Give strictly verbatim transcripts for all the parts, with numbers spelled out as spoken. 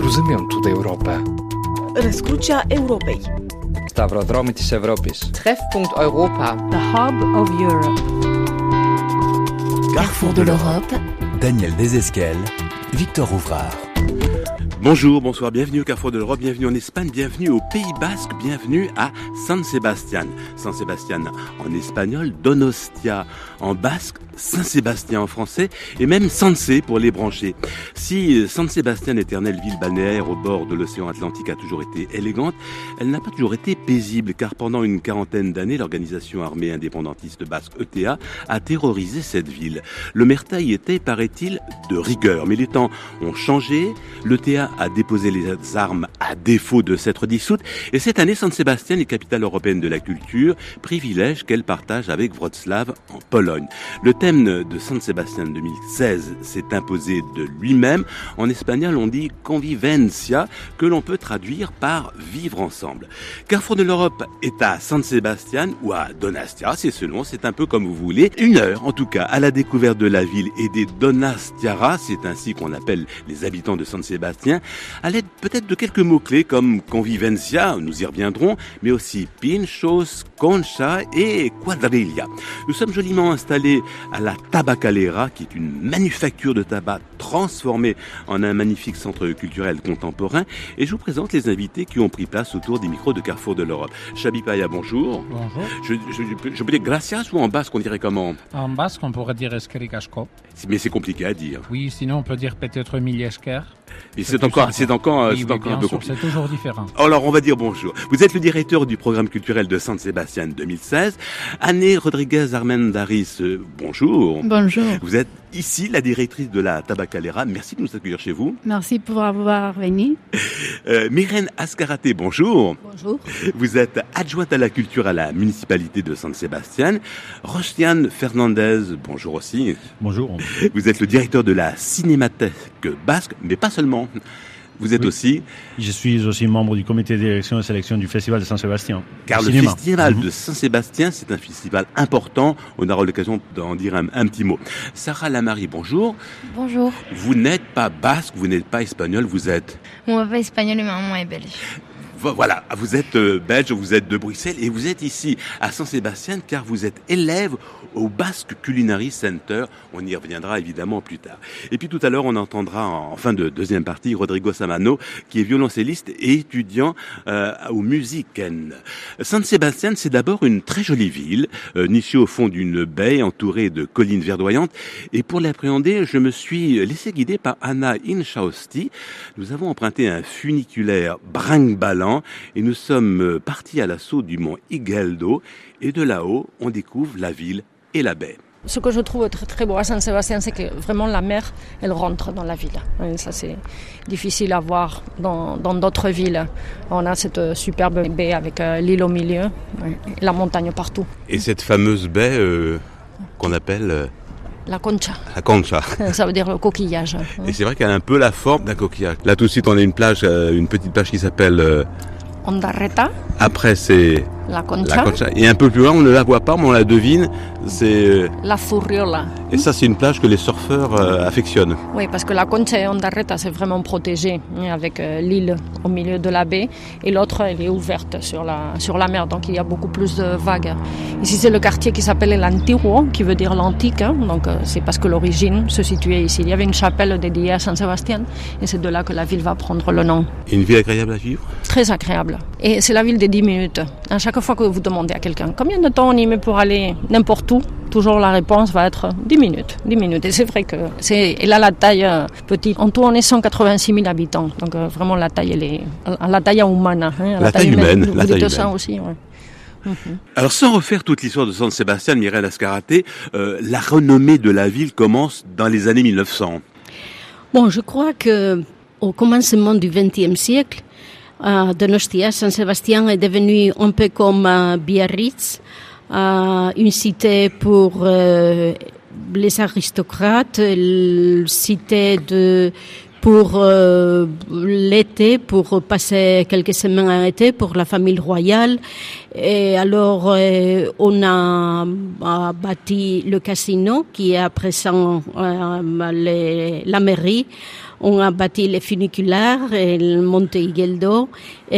Cruzamento da Europa. Răscrucea Europei. Stavrodromii της Ευρώπης. Treffpunkt Europa. The Hub of Europe. Carrefour de l'Europe. Daniel Desesquelles, Victor Rouvrard. Bonjour, bonsoir, bienvenue au Carrefour de l'Europe, bienvenue en Espagne, bienvenue au Pays Basque, bienvenue à San Sebastián. San Sebastián en espagnol, Donostia en basque, Saint-Sébastien en français et même Sanse pour les branchés. Si San Sebastián, éternelle ville balnéaire au bord de l'océan Atlantique, a toujours été élégante, elle n'a pas toujours été paisible car pendant une quarantaine d'années, l'organisation armée indépendantiste basque E T A a terrorisé cette ville. L'omerta y était, paraît-il, de rigueur, mais les temps ont changé, l'E T A a déposé les armes à défaut de s'être dissoute et cette année, San Sebastián est capitale européenne de la culture, privilège qu'elle partage avec Wrocław en Pologne. Le thème de San Sebastián deux mille seize s'est imposé de lui-même. En espagnol, on dit convivencia, que l'on peut traduire par vivre ensemble. Carrefour de l'Europe est à San Sebastián ou à Donostia, c'est selon, c'est un peu comme vous voulez. Une heure, en tout cas, à la découverte de la ville et des Donostiarras, c'est ainsi qu'on appelle les habitants de San Sebastián, à l'aide peut-être de quelques mots-clés comme convivencia, nous y reviendrons, mais aussi pinchos, concha et quadrilla. Nous sommes joliment installés à la Tabacalera, qui est une manufacture de tabac transformée en un magnifique centre culturel contemporain. Et je vous présente les invités qui ont pris place autour des micros de Carrefour de l'Europe. Xabi Paya, bonjour. Bonjour. Je, je, je, je peux dire gracias ou en basque, on dirait comment? En basque, on pourrait dire eskerrik asko. Mais c'est compliqué à dire. Oui, sinon on peut dire peut-être mille esker. Mais c'est, c'est encore, c'est encore, oui, c'est oui, encore un peu sûr, compliqué. C'est toujours différent. Alors, on va dire bonjour. Vous êtes le directeur du programme culturel de San Sebastián deux mille seize. Anne Rodriguez Armendáriz, euh, bonjour. Bonjour. Vous êtes ici la directrice de la Tabacalera. Merci de nous accueillir chez vous. Merci pour avoir venu. Euh, Myrène Azcárate, bonjour. Bonjour. Vous êtes adjointe à la culture à la municipalité de San Sebastián. Rostian Fernandez, bonjour aussi. Bonjour. Vous êtes le directeur de la Cinémathèque basque, mais pas seulement. Vous êtes oui. aussi... Je suis aussi membre du comité de direction et sélection du Festival de San Sebastián. Car le cinéma. Festival mmh. de San Sebastián, c'est un festival important. On aura l'occasion d'en dire un, un petit mot. Sarah Lamarie, bonjour. Bonjour. Vous n'êtes pas basque, vous n'êtes pas espagnol, vous êtes... Mon papa est espagnol et ma maman est belge. Voilà, vous êtes euh, belge, vous êtes de Bruxelles et vous êtes ici à San Sebastián car vous êtes élève au Basque Culinary Center. On y reviendra évidemment plus tard. Et puis tout à l'heure, on entendra en fin de deuxième partie Rodrigo Samano qui est violoncelliste et étudiant euh, au Musiken. San Sebastián, c'est d'abord une très jolie ville, euh, nichée au fond d'une baie entourée de collines verdoyantes. Et pour l'appréhender, je me suis laissé guider par Anna Inchausti. Nous avons emprunté un funiculaire brinque-ballant et nous sommes partis à l'assaut du mont Igueldo et de là-haut, on découvre la ville et la baie. Ce que je trouve très, très beau à San Sebastián, c'est que vraiment la mer, elle rentre dans la ville. Et ça, c'est difficile à voir dans, dans d'autres villes. On a cette superbe baie avec euh, l'île au milieu, et la montagne partout. Et cette fameuse baie euh, qu'on appelle... Euh La concha. La concha. Ça veut dire le coquillage. Et c'est vrai qu'elle a un peu la forme d'un coquillage. Là, tout de suite, on a une plage, une petite plage qui s'appelle... Euh... Ondarreta. Après, c'est... La concha. La concha. Et un peu plus loin, on ne la voit pas, mais on la devine. C'est... La Furriola. Et ça, c'est une plage que les surfeurs euh, affectionnent. Oui, parce que la concha et Ondarreta, c'est vraiment protégé, avec euh, l'île au milieu de la baie. Et l'autre, elle est ouverte sur la, sur la mer, donc il y a beaucoup plus de vagues. Ici, c'est le quartier qui s'appelle l'Antiguo, qui veut dire l'antique. Hein, donc, euh, c'est parce que l'origine se situait ici. Il y avait une chapelle dédiée à San Sebastián, et c'est de là que la ville va prendre le nom. Et une ville agréable à vivre ? Très agréable. Et c'est la ville des dix minutes. À chaque fois que vous demandez à quelqu'un combien de temps on y met pour aller n'importe où, toujours la réponse va être dix minutes. dix minutes. Et c'est vrai que c'est, elle a la taille euh, petite. En tout, on est cent quatre-vingt-six mille habitants. Donc euh, vraiment, la taille, elle est à la taille humaine. Hein, la, la taille humaine. humaine. Vous la dites taille ça humaine. aussi, ouais. Mm-hmm. Alors, sans refaire toute l'histoire de San Sebastián, Myrène Azcárate, euh, la renommée de la ville commence dans les années mille neuf cents. Bon, je crois que au commencement du vingtième siècle, Euh, Donostia, San Sebastián est devenu un peu comme euh, Biarritz, euh, une cité pour euh, les aristocrates, une cité de pour euh, l'été, pour passer quelques semaines en été pour la famille royale. Et alors, euh, on a, a bâti le casino qui est à présent euh, les, la mairie. On a bâti les funiculaires, et le Monte Igueldo,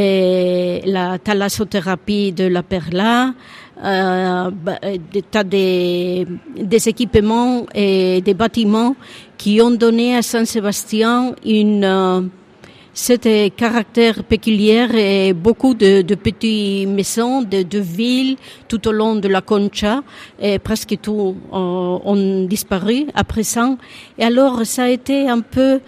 et la thalassothérapie de la Perla, euh, des tas des, des équipements et des bâtiments qui ont donné à Saint-Sébastien une euh, cet caractère péculier et beaucoup de, de petites maisons, de, de villes tout au long de la Concha, et presque tout euh, ont disparu à présent. Et alors ça a été un peu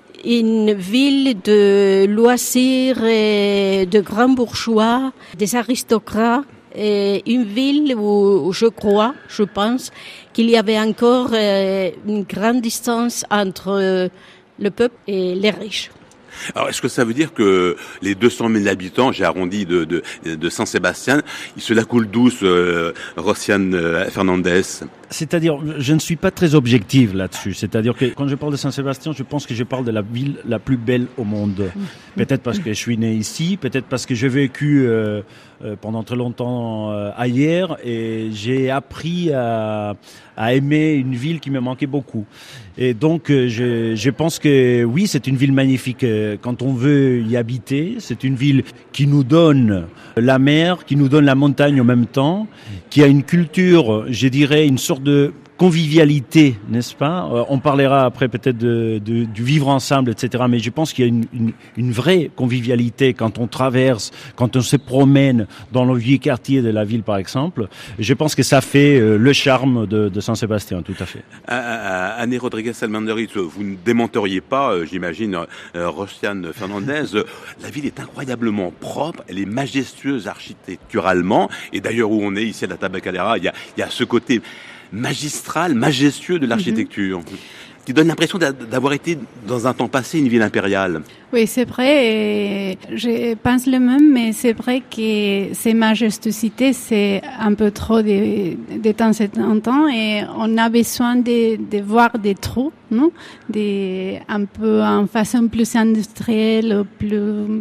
une ville de loisirs et de grands bourgeois, des aristocrates, et une ville où je crois, je pense, qu'il y avait encore euh, une grande distance entre le peuple et les riches. Alors, est-ce que ça veut dire que les deux cent mille habitants, j'ai arrondi de, de, de Saint-Sébastien, ils se la coulent douce, euh, Rosiane euh, Fernandez? C'est-à-dire, je ne suis pas très objectif là-dessus. C'est-à-dire que quand je parle de Saint-Sébastien, je pense que je parle de la ville la plus belle au monde. Peut-être parce que je suis né ici, peut-être parce que j'ai vécu euh, euh, pendant très longtemps euh, ailleurs et j'ai appris à, à aimer une ville qui me manquait beaucoup. Et donc, euh, je, je pense que oui, c'est une ville magnifique euh, quand on veut y habiter. C'est une ville qui nous donne la mer, qui nous donne la montagne en même temps, qui a une culture, je dirais, une sorte de convivialité, n'est-ce pas? euh, On parlera après peut-être de, de, du vivre ensemble, et cetera. Mais je pense qu'il y a une, une, une vraie convivialité quand on traverse, quand on se promène dans le vieux quartier de la ville, par exemple. Je pense que ça fait euh, le charme de, de Saint-Sébastien, tout à fait. Euh, Anne Rodriguez-Almenderitz, vous ne démenteriez pas, euh, j'imagine, euh, Rosiane Fernandez. Euh, la ville est incroyablement propre, elle est majestueuse architecturalement. Et d'ailleurs, où on est ici à la Tabacalera, il y a, il y a ce côté magistral, majestueux de l'architecture, mm-hmm. qui donne l'impression d'avoir été dans un temps passé une ville impériale. Oui, c'est vrai, et je pense le même, mais c'est vrai que ces majestuosités, c'est un peu trop de, de temps en temps, et on a besoin de, de voir des trous, non? Des, un peu en façon plus industrielle, plus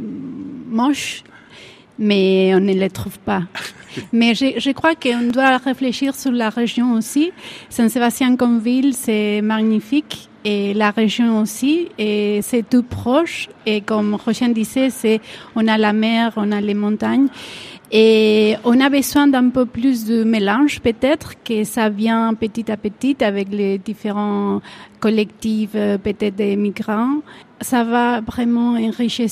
moche, mais on ne les trouve pas. Mais je, je crois qu'on doit réfléchir sur la région aussi. Saint-Sébastien comme ville, c'est magnifique. Et la région aussi. Et c'est tout proche. Et comme Rosiane disait, c'est, on a la mer, on a les montagnes. Et on a besoin d'un peu plus de mélange, peut-être, que ça vient petit à petit avec les différents collectifs, peut-être des migrants. Ça va vraiment enrichir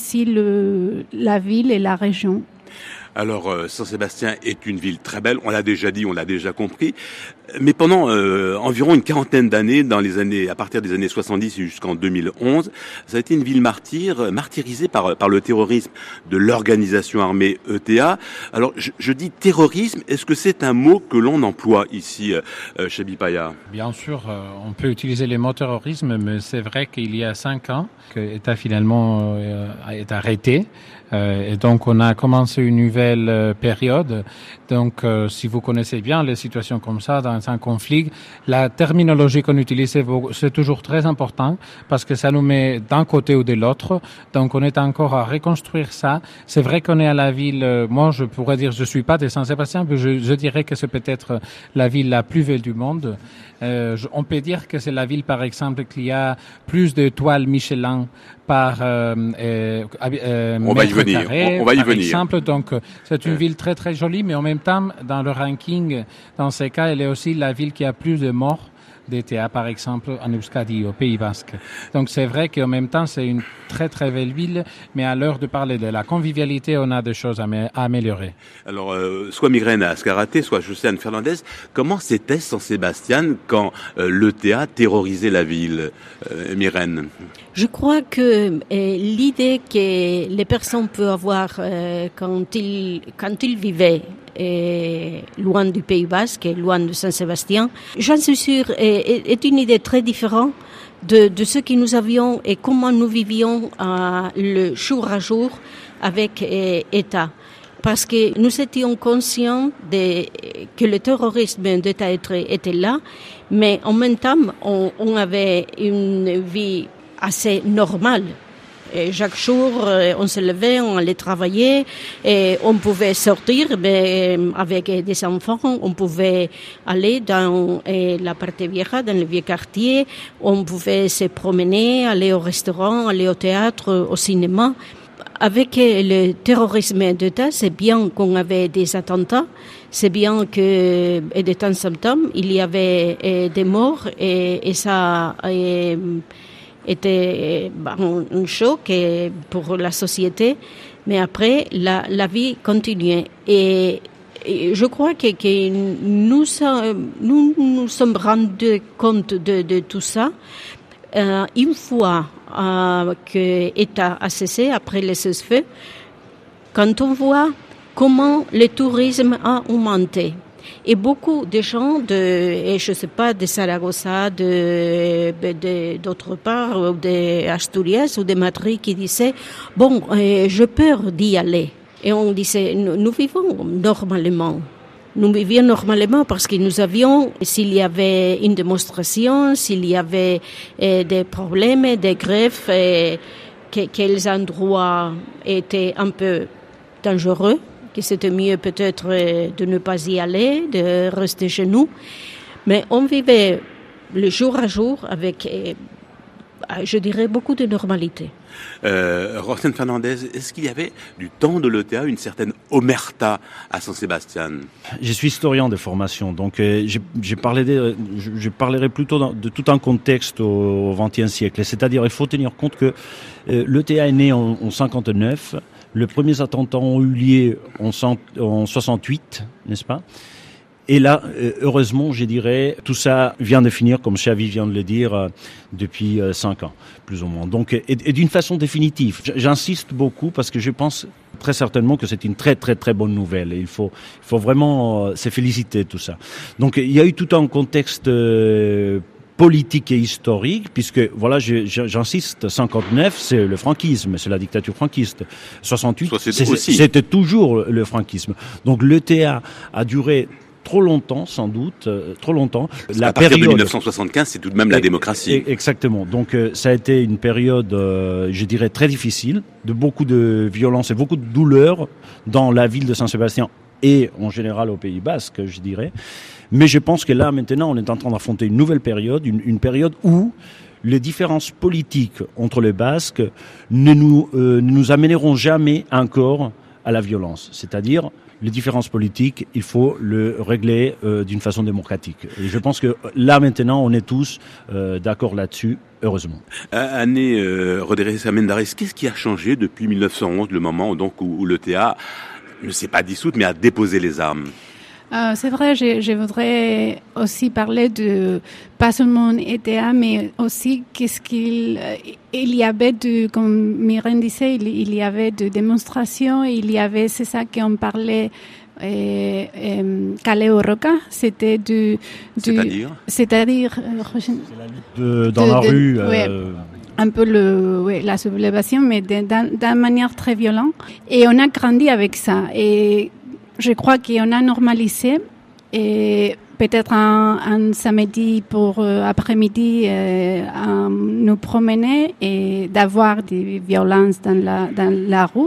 le, la ville et la région. Alors, euh, Saint-Sébastien est une ville très belle, on l'a déjà dit, on l'a déjà compris, mais pendant euh, environ une quarantaine d'années, dans les années, à partir des années soixante-dix jusqu'en deux mille onze, ça a été une ville martyre, martyrisée par par le terrorisme de l'organisation armée E T A. Alors, je, je dis terrorisme, est-ce que c'est un mot que l'on emploie ici, euh, chez Bipaya? Bien sûr, euh, on peut utiliser le mot terrorisme, mais c'est vrai qu'il y a cinq ans que l'État finalement euh, est arrêté. Euh, et donc, on a commencé une nouvelle euh, période. Donc, euh, si vous connaissez bien les situations comme ça, dans un conflit, la terminologie qu'on utilise, c'est toujours très important parce que ça nous met d'un côté ou de l'autre. Donc, on est encore à reconstruire ça. C'est vrai qu'on est à la ville, euh, moi, je pourrais dire, je suis pas de Saint-Sébastien, mais je, je dirais que c'est peut-être la ville la plus belle du monde. Euh, je, on peut dire que c'est la ville, par exemple, qui a plus d'étoiles Michelin par euh, euh, euh, on va y venir. Carré, on, on va y par venir. exemple. Donc, c'est une ville très très jolie, mais en même temps, dans le ranking, dans ces cas, elle est aussi la ville qui a plus de morts d'E T A, par exemple, en Euskadi, au Pays Basque. Donc, c'est vrai qu'en même temps, c'est une très très belle ville, mais à l'heure de parler de la convivialité, on a des choses à, à améliorer. Alors, euh, soit Migraine Azcárate, soit Josiane Fernandez, comment c'était Saint-Sébastien quand euh, l'E T A terrorisait la ville, euh, Myrène? Je crois que euh, l'idée que les personnes peuvent avoir euh, quand ils quand ils vivaient euh, loin du Pays Basque, loin de Saint-Sébastien, j'en suis sûre, est, est une idée très différente de, de ce que nous avions et comment nous vivions euh, le jour à jour avec euh, État. Parce que nous étions conscients de, que le terrorisme d'État était là, mais en même temps, on, on avait une vie assez normale. Et chaque jour, on se levait, on allait travailler, et on pouvait sortir mais avec des enfants, on pouvait aller dans la partie vieja, dans le vieux quartier, on pouvait se promener, aller au restaurant, aller au théâtre, au cinéma. Avec le terrorisme d'État, c'est bien qu'on avait des attentats, c'est bien que de temps en temps, il y avait des morts et, et ça et, était bon, un choc pour la société, mais après, la, la vie continuait. Et, et je crois que, que nous, nous nous sommes rendus compte de, de tout ça euh, une fois euh, que l'État a cessé, après les cessez-feu, quand on voit comment le tourisme a augmenté. Et beaucoup de gens de, et je sais pas, de Saragossa, de, de, d'autre part, de Asturias ou de Madrid qui disaient, bon, euh, j'ai peur d'y aller. Et on disait, nous, nous vivons normalement. Nous vivions normalement parce que nous avions, s'il y avait une démonstration, s'il y avait euh, des problèmes, des grèves, euh, que, quels endroits étaient un peu dangereux, que c'était mieux peut-être de ne pas y aller, de rester chez nous. Mais on vivait le jour à jour avec, je dirais, beaucoup de normalité. Euh, Roxane Fernandez, est-ce qu'il y avait du temps de l'E T A une certaine omerta à San Sebastián? Je suis historien de formation, donc euh, je, je, parlais de, je, je parlerai plutôt dans, de tout un contexte au vingtième siècle. C'est-à-dire, il faut tenir compte que euh, l'E T A est né en, en cinquante-neuf. Les premiers attentats ont eu lieu en, en soixante-huit, n'est-ce pas? Et là, heureusement, je dirais, tout ça vient de finir, comme Xavi vient de le dire, depuis cinq ans, plus ou moins. Donc, et, et d'une façon définitive. J'insiste beaucoup parce que je pense très certainement que c'est une très très très bonne nouvelle. Et il faut, il faut vraiment euh, se féliciter de tout ça. Donc, il y a eu tout un contexte euh, politique et historique, puisque, voilà, je, je, j'insiste, cinquante-neuf, c'est le franquisme, c'est la dictature franquiste. soixante-huit, c'est, c'était toujours le franquisme. Donc, l'E T A a duré trop longtemps, sans doute, euh, trop longtemps. Parce la à partir période... de dix-neuf cent soixante-quinze, c'est tout de même la démocratie. Exactement. Donc, euh, ça a été une période, euh, je dirais, très difficile, de beaucoup de violence et beaucoup de douleur dans la ville de Saint-Sébastien et en général au Pays Basque, je dirais. Mais je pense que là, maintenant, on est en train d'affronter une nouvelle période, une, une période où les différences politiques entre les Basques ne nous, euh, ne nous amèneront jamais encore à la violence. C'est-à-dire, les différences politiques, il faut le régler euh, d'une façon démocratique. Et je pense que là, maintenant, on est tous euh, d'accord là-dessus, heureusement. Année euh, Rodríguez Armendáriz, qu'est-ce qui a changé depuis mille neuf cent onze, le moment où, donc, où, où l'E T A ne s'est pas dissoute, mais a déposé les armes? Euh, c'est vrai, je, je voudrais aussi parler de, pas seulement E T A, mais aussi qu'est-ce qu'il il y avait de, comme Myrène disait, il, il y avait de démonstrations, il y avait, c'est ça qu'on parlait, euh, euh, Caleo Roca, c'était du, du c'est-à-dire, c'est-à-dire, euh, c'est la lutte de, dans de, la de, rue. Euh... Ouais. Un peu le, ouais, la sublévation, mais d'une manière très violente. Et on a grandi avec ça. Et je crois qu'on a normalisé. Et peut-être un, un samedi pour euh, après-midi, euh, un, nous promener et d'avoir des violences dans la, dans la rue.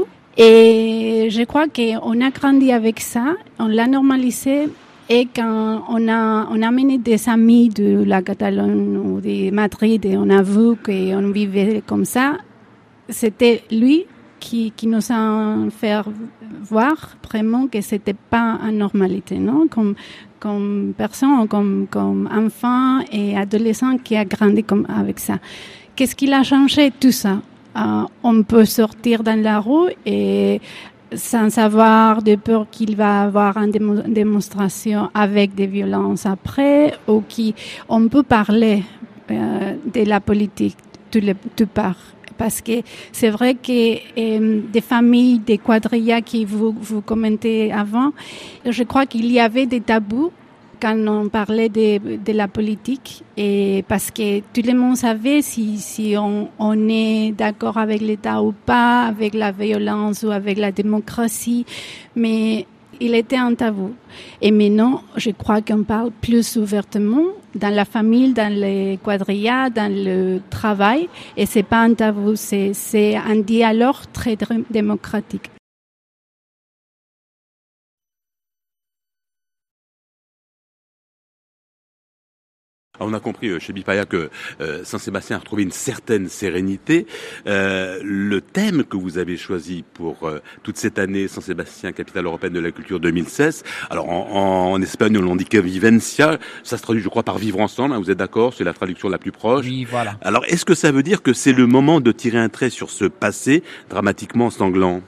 Et je crois qu'on a grandi avec ça. On l'a normalisé. Et quand on a, on a amené des amis de la Catalogne ou de Madrid et on a vu qu'on vivait comme ça, c'était lui qui, qui nous a fait voir vraiment que c'était pas une normalité, non? Comme, comme personne, comme, comme enfant et adolescent qui a grandi comme avec ça. Qu'est-ce qui a changé tout ça? Euh, on peut sortir dans la rue et sans avoir de peur qu'il va avoir une démo- démonstration avec des violences après, ou qui, on peut parler euh, de la politique de, le, de part. Parce que c'est vrai que euh, des familles, des quadrillas qui vous, vous commentez avant, je crois qu'il y avait des tabous quand on parlait de, de la politique, et parce que tout le monde savait si, si on, on est d'accord avec l'État ou pas, avec la violence ou avec la démocratie, mais il était un tabou. Et maintenant, je crois qu'on parle plus ouvertement dans la famille, dans les quadrillas, dans le travail. Et c'est pas un tabou, c'est, c'est un dialogue très démocratique. On a compris chez Bipaya que euh, Saint-Sébastien a retrouvé une certaine sérénité. Euh, le thème que vous avez choisi pour euh, toute cette année, Saint-Sébastien, capitale européenne de la culture deux mille seize, alors en, en, en espagnol on dit convivencia, ça se traduit je crois par vivre ensemble, hein, vous êtes d'accord, c'est la traduction la plus proche. Oui, voilà. Alors est-ce que ça veut dire que c'est le moment de tirer un trait sur ce passé dramatiquement sanglant?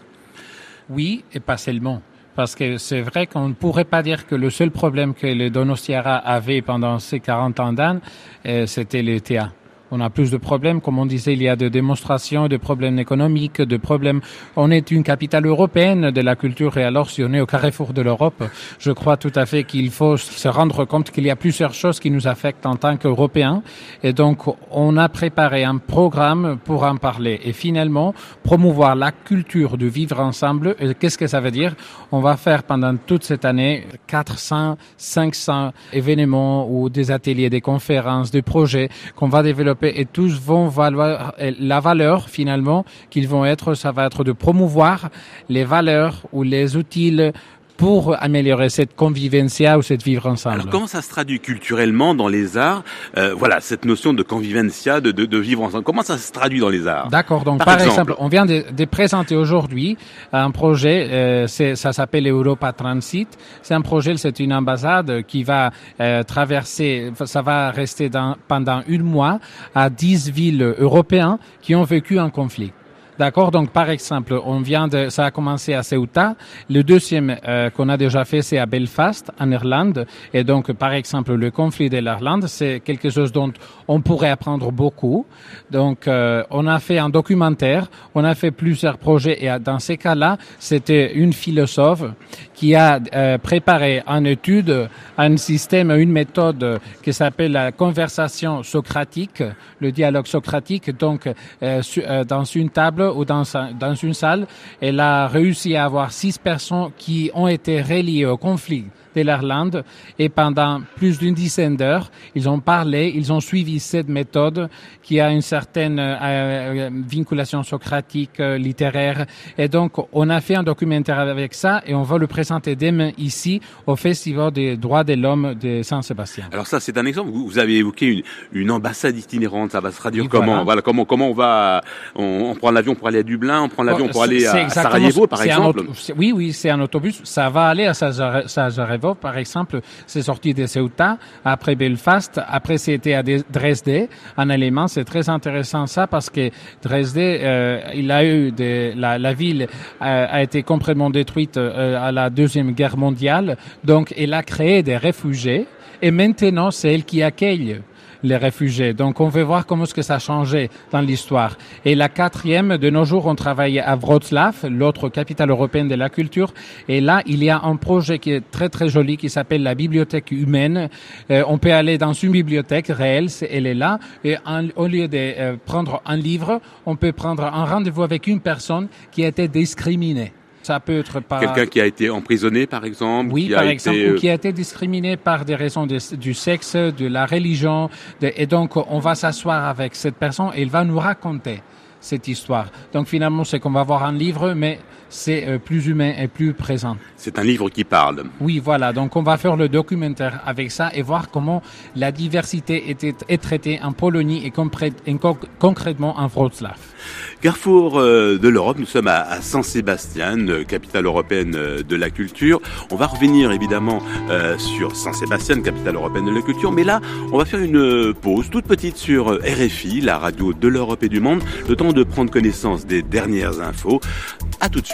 Oui, et pas seulement. Parce que c'est vrai qu'on ne pourrait pas dire que le seul problème que les Donostiara avaient pendant ces quarante ans d'âne, euh, c'était le T A. On a plus de problèmes, comme on disait, il y a des démonstrations, des problèmes économiques, des problèmes. On est une capitale européenne de la culture et alors si on est au carrefour de l'Europe, je crois tout à fait qu'il faut se rendre compte qu'il y a plusieurs choses qui nous affectent en tant qu'Européens et donc on a préparé un programme pour en parler et finalement promouvoir la culture de vivre ensemble. Et qu'est-ce que ça veut dire? On va faire pendant toute cette année quatre cents, cinq cents événements ou des ateliers, des conférences, des projets qu'on va développer et tous vont valoir la valeur finalement qu'ils vont être, ça va être de promouvoir les valeurs ou les outils pour améliorer cette convivencia ou cette vivre ensemble. Alors comment ça se traduit culturellement dans les arts? euh, Voilà, cette notion de convivencia, de, de, de vivre ensemble. Comment ça se traduit dans les arts? D'accord. Donc par, par exemple, exemple, on vient de, de présenter aujourd'hui un projet. Euh, c'est, ça s'appelle Europa Transit. C'est un projet, c'est une ambassade qui va euh, traverser. Ça va rester dans, pendant un mois à dix villes européennes qui ont vécu un conflit. D'accord, donc par exemple, on vient de, ça a commencé à Ceuta. Le deuxième euh, qu'on a déjà fait, c'est à Belfast, en Irlande. Et donc, par exemple, le conflit de l'Irlande, c'est quelque chose dont on pourrait apprendre beaucoup. Donc, euh, on a fait un documentaire, on a fait plusieurs projets. Et dans ces cas-là, c'était une philosophe qui a euh, préparé en étude un système, une méthode qui s'appelle la conversation socratique, le dialogue socratique. Donc, euh, su, euh, dans une table ou dans, dans une salle, elle a réussi à avoir six personnes qui ont été reliées au conflit de l'Irlande et pendant plus d'une dizaine d'heures, ils ont parlé, ils ont suivi cette méthode qui a une certaine euh, vinculation socratique, euh, littéraire et donc on a fait un documentaire avec ça et on va le présenter demain ici au Festival des droits de l'homme de Saint-Sébastien. Alors ça c'est un exemple, vous, vous avez évoqué une, une ambassade itinérante, ça va se traduire oui, comment voilà. voilà, comment comment on va, on, on prend l'avion pour aller à Dublin, on prend l'avion bon, pour aller à Sarajevo par exemple auto, Oui, oui, c'est un autobus, ça va aller à Sarajevo. Par exemple, c'est sorti de Ceuta, après Belfast, après c'était à Dresde, en allemand. C'est très intéressant ça parce que Dresde, euh, il a eu des, la, la ville euh, a été complètement détruite euh, à la Deuxième Guerre mondiale, donc elle a créé des réfugiés et maintenant c'est elle qui accueille les réfugiés. Donc, on veut voir comment est-ce que ça a changé dans l'histoire. Et la quatrième, de nos jours, on travaille à Wrocław, l'autre capitale européenne de la culture. Et là, il y a un projet qui est très, très joli qui s'appelle la bibliothèque humaine. Euh, on peut aller dans une bibliothèque réelle, c'est, elle est là. Et en, au lieu de euh, prendre un livre, on peut prendre un rendez-vous avec une personne qui a été discriminée. Ça peut être par... Quelqu'un qui a été emprisonné, par exemple. Oui, qui par a exemple, été... ou qui a été discriminé par des raisons de, du sexe, de la religion. De, et donc, on va s'asseoir avec cette personne et il va nous raconter cette histoire. Donc, finalement, c'est qu'on va voir un livre, mais c'est euh, plus humain et plus présent. C'est un livre qui parle. Oui, voilà. Donc, on va faire le documentaire avec ça et voir comment la diversité était, est traitée en Pologne et, compré, et co- concrètement en Wrocław. Carrefour euh, de l'Europe, nous sommes à, à Saint-Sébastien, capitale européenne euh, de la culture. On va revenir évidemment euh, sur Saint-Sébastien, capitale européenne de la culture, mais là, on va faire une pause toute petite sur R F I, la radio de l'Europe et du monde, le temps de prendre connaissance des dernières infos. À tout de suite.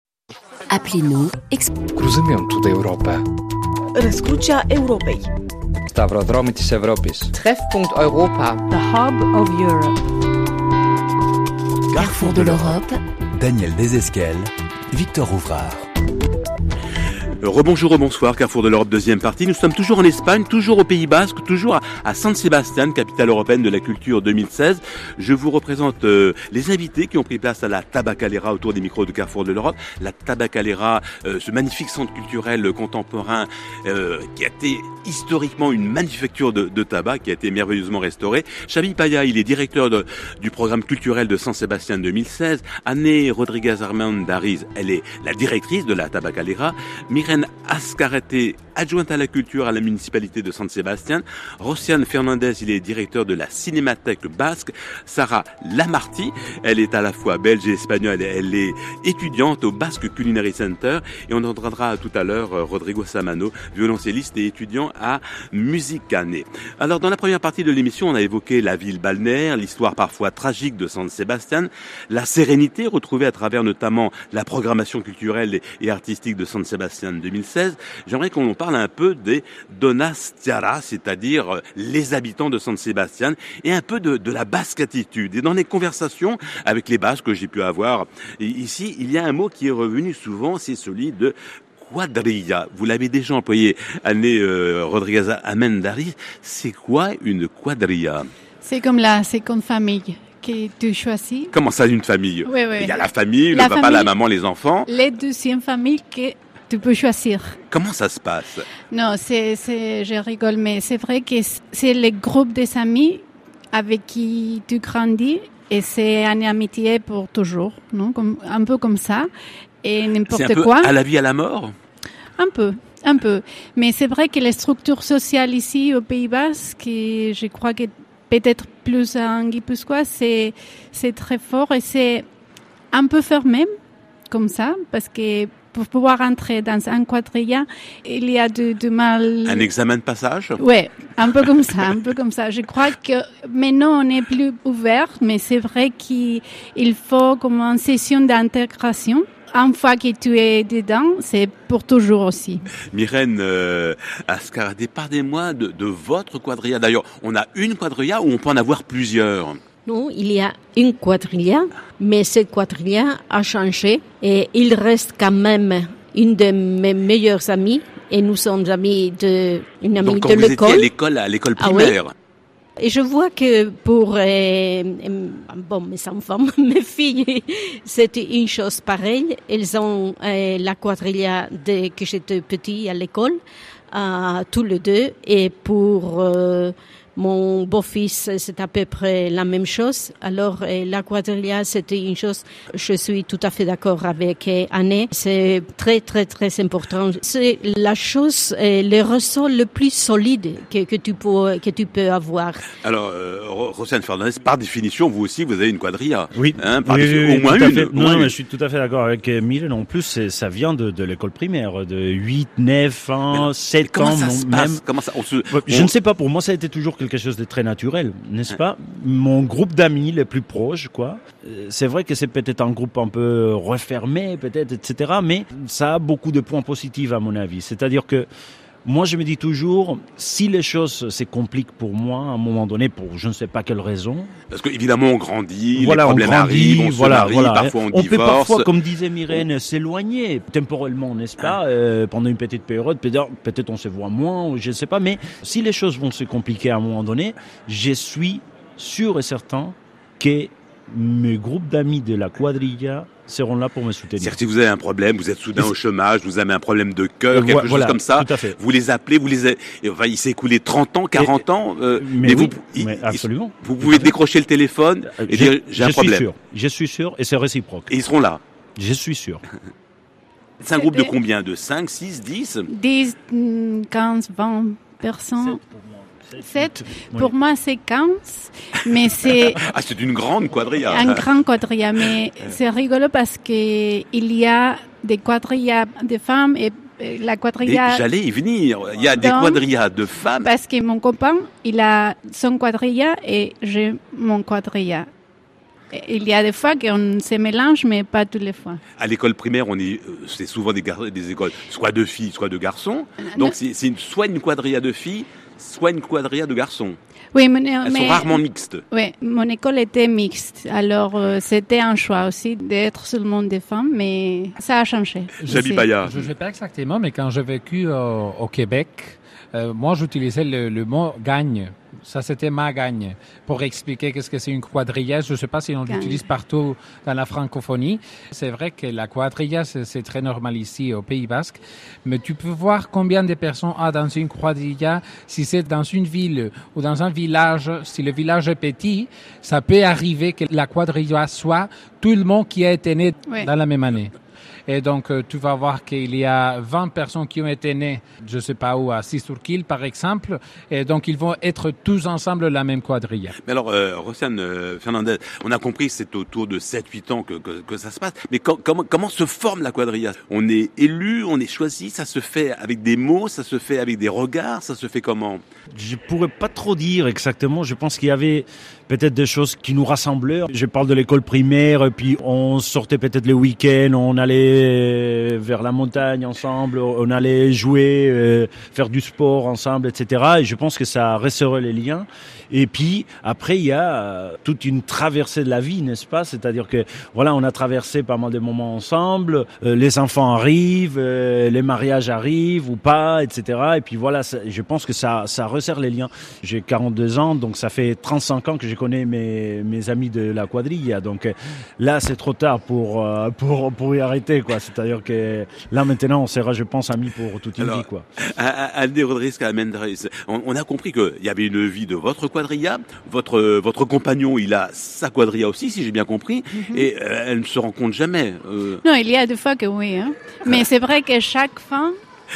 Cruzând de Europa. Răscrucea Europei. Σταυροδρόμοι της Ευρώπης. Treffpunkt Europa. The Hub of Europe. Carrefour de l'Europe. Daniel Desesquelles, Victor Ouvrard. Rebonjour, rebonsoir, Carrefour de l'Europe, deuxième partie. Nous sommes toujours en Espagne, toujours au Pays Basque, toujours à, à San Sebastián, capitale européenne de la culture deux mille seize. Je vous représente euh, les invités qui ont pris place à la Tabacalera autour des micros de Carrefour de l'Europe. La Tabacalera, euh, ce magnifique centre culturel contemporain euh, qui a été historiquement une manufacture de, de tabac, qui a été merveilleusement restaurée. Xavi Paya, il est directeur de, du programme culturel de San Sebastián deux mille seize. Anne Rodriguez Armendariz, elle est la directrice de la Tabacalera. Miren Azcarate, adjointe à la culture à la municipalité de San Sebastián. Rosiane Fernandez, il est directeur de la Cinémathèque basque. Sarah Lamarty, elle est à la fois belge et espagnole. Elle est étudiante au Basque Culinary Center. Et on entendra tout à l'heure Rodrigo Samano, violoncelliste et étudiant à Musicane. Alors, dans la première partie de l'émission, on a évoqué la ville balnéaire, l'histoire parfois tragique de San Sebastián, la sérénité retrouvée à travers notamment la programmation culturelle et artistique de San Sebastián deux mille seize. J'aimerais qu'on parle un peu des Donostiarras, c'est-à-dire les habitants de San Sebastián, et un peu de, de la basque attitude. Et dans les conversations avec les Basques que j'ai pu avoir ici, il y a un mot qui est revenu souvent, c'est celui de quadrilla. Vous l'avez déjà employé, Anne euh, Rodriguez Armendariz. C'est quoi une quadrilla? C'est comme la seconde famille que tu choisis. Comment ça, une famille? Oui, oui. Il y a la famille, la le papa, famille, la maman, les enfants. Les deuxièmes familles que tu peux choisir. Comment ça se passe? Non, c'est, c'est, je rigole, mais c'est vrai que c'est le groupe des amis avec qui tu grandis et c'est une amitié pour toujours, non? Comme, un peu comme ça. Et n'importe c'est un peu quoi. À la vie, à la mort? Un peu, un peu. Mais c'est vrai que les structures sociales ici au Pays Basque, je crois que peut-être plus en guipuscois, c'est, c'est très fort et c'est un peu fermé comme ça, parce que pour pouvoir entrer dans un quadrilla, il y a du, du mal. Un examen de passage? Ouais, un peu comme ça, un peu comme ça. Je crois que maintenant on est plus ouvert, mais c'est vrai qu'il faut comme une session d'intégration. Une fois que tu es dedans, c'est pour toujours aussi. Myrène euh, Azcarate, parlez-moi de, de votre quadrilla. D'ailleurs, on a une quadrilla ou on peut en avoir plusieurs? Non, il y a une quadrilla, mais cette quadrilla a changé et il reste quand même une de mes meilleures amies et nous sommes amis de une amie Donc, quand de vous l'école. étiez à l'école, à l'école primaire. Ah oui. Et je vois que pour euh, bon mes enfants, mes filles, c'était une chose pareille. Elles ont euh, la quadrilla dès que j'étais petit à l'école, euh, tous les deux. Et pour euh, mon beau-fils, c'est à peu près la même chose. Alors, euh, la quadrilla, c'était une chose, je suis tout à fait d'accord avec euh, Anne. C'est très, très, très important. C'est la chose, euh, le ressort le plus solide que, que, tu, peux, que tu peux avoir. Alors, euh, Rosiane Fernandez, par définition, vous aussi, vous avez une quadrilla. Oui, hein, par oui, défi- oui, oui, au moins tout à une. fait. Au Non, moins non, une. je suis tout à fait d'accord avec Mylène. En plus, c'est, ça vient de, de l'école primaire, de huit, neuf ans, sept Comment ans, ça non, se même. passe? Comment ça, on se, Je on- ne sais pas, pour moi, ça a été toujours quelque chose de très naturel, n'est-ce pas? Mon groupe d'amis les plus proches, quoi. Euh, C'est vrai que c'est peut-être un groupe un peu refermé, peut-être, et cetera, mais ça a beaucoup de points positifs, à mon avis. C'est-à-dire que moi, je me dis toujours, si les choses se compliquent pour moi, à un moment donné, pour je ne sais pas quelle raison. Parce qu'évidemment, on grandit, Voilà, les on problèmes grandit, arrivent, on voilà, se marie, voilà. parfois on, on divorce. peut parfois, comme disait Myrène, s'éloigner temporellement, n'est-ce pas, euh, pendant une petite période. Peut-être, peut-être on se voit moins, ou je ne sais pas. Mais si les choses vont se compliquer à un moment donné, je suis sûr et certain que mes groupes d'amis de la quadrilla seront là pour me soutenir. C'est-à-dire, si vous avez un problème, vous êtes soudain Et au chômage, vous avez un problème de cœur, Euh, quelque voilà, chose comme ça, tout à fait. vous les appelez, vous les, a- et, enfin, il s'est écoulé trente ans, quarante ans, euh, mais, oui, vous, mais il- absolument. vous pouvez décrocher le téléphone et je, dire, j'ai un je problème. suis sûr, je suis sûr, et c'est réciproque. Et ils seront là. Je suis sûr. C'est un groupe de combien? De cinq, six, dix? dix, quinze, vingt personnes. sept. Pour Oui. moi, c'est quinze. Mais c'est Ah, c'est une grande quadrilla. un grand quadrilla. Mais c'est rigolo parce que il y a des quadrillas de femmes et euh, la Et quadrilla. j'allais y venir. Il y a des Donc, quadrillas de femmes. Parce que mon copain, il a son quadrilla et j'ai mon quadrilla. Et il y a des fois qu'on se mélange, mais pas toutes les fois. À l'école primaire, on est, euh, c'est souvent des, gar- des écoles, soit de filles, soit de garçons. Donc, c'est, c'est une, soit une quadrilla de filles, soit une quadrilla de garçons. Oui, mais, Elles mais, sont rarement mixtes. Oui, mon école était mixte. Alors, euh, c'était un choix aussi d'être seulement des femmes, mais ça a changé. Jabi Baya. Je ne sais pas exactement, mais quand j'ai vécu au, au Québec, euh, moi, j'utilisais le, le mot gagne. Ça, c'était ma gagne. Pour expliquer qu'est-ce que c'est une quadrilla, je ne sais pas si on l'utilise partout dans la francophonie. C'est vrai que la quadrilla, c'est, c'est très normal ici au Pays Basque. Mais tu peux voir combien de personnes a dans une quadrilla. Si c'est dans une ville ou dans un village, si le village est petit, ça peut arriver que la quadrilla soit tout le monde qui a été né oui. dans la même année. Et donc, euh, tu vas voir qu'il y a vingt personnes qui ont été nées, je sais pas où, à Sisurquil, par exemple. Et donc, ils vont être tous ensemble la même quadrilla. Mais alors, euh, Rosiane euh, Fernandez, on a compris que c'est autour de sept huit ans que, que, que ça se passe. Mais com- comment, comment se forme la quadrilla? On est élu, on est choisi, ça se fait avec des mots, ça se fait avec des regards, ça se fait comment? Je pourrais pas trop dire exactement. Je pense qu'il y avait peut-être des choses qui nous rassemblaient. Je parle de l'école primaire, puis on sortait peut-être le week-end, on allait vers la montagne ensemble, on allait jouer, euh, faire du sport ensemble, et cetera. Et je pense que ça resserrait les liens. Et puis après, il y a toute une traversée de la vie, n'est-ce pas? C'est-à-dire que voilà, on a traversé pas mal de moments ensemble. Euh, les enfants arrivent, euh, les mariages arrivent ou pas, et cetera. Et puis voilà, ça, je pense que ça, ça resserre les liens. J'ai quarante-deux ans, donc ça fait trente-cinq ans que je connais mes mes amis de la quadrilla. Donc là, c'est trop tard pour euh, pour pour y arrêter, quoi. C'est-à-dire que là maintenant, on sera, je pense, amis pour toute une Alors, vie, quoi. Alde Rodriguez Almendrez, on, on a compris que il y avait une vie de votre quadrilla, votre votre compagnon, il a sa quadrilla aussi, si j'ai bien compris, mm-hmm. et euh, elle ne se rencontre jamais. Euh... Non, il y a des fois que oui, hein. Mais c'est vrai que chaque femme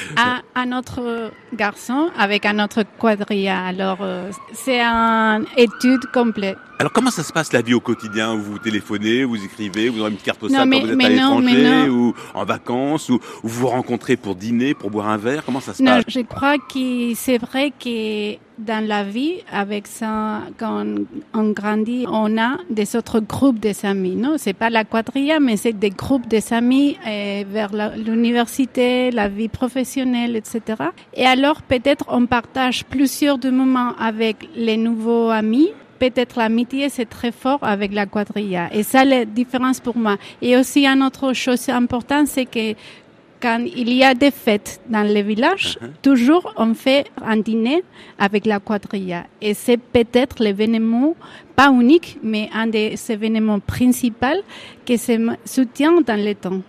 a un autre garçon avec un autre quadrilla. Alors, euh, c'est une étude complète. Alors, comment ça se passe la vie au quotidien? Vous vous téléphonez, vous écrivez, vous avez une petite carte postale non, mais, quand vous êtes mais à non, l'étranger ou en vacances, ou, ou vous vous rencontrez pour dîner, pour boire un verre? Comment ça se non, passe? Je crois que c'est vrai que dans la vie, avec ça, quand on grandit, on a des autres groupes des amis. Non, c'est pas la quadrilla, mais c'est des groupes des amis euh, vers la, l'université, la vie professionnelle, et cetera. Et alors, peut-être, on partage plusieurs de moments avec les nouveaux amis. Peut-être l'amitié, c'est très fort avec la quadrilla. Et ça, la différence pour moi. Et aussi, une autre chose importante, c'est que quand il y a des fêtes dans les villages, uh-huh. toujours on fait un dîner avec la quadrilla. Et c'est peut-être l'événement, pas unique, mais un des événements principaux qui se soutient dans le temps.